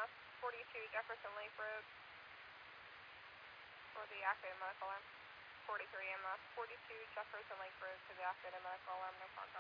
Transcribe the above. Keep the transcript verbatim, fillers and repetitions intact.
S, forty-two Jefferson Lake Road for the activated medical alarm. forty-three M S, forty-two Jefferson Lake Road to the activated medical alarm, no contact.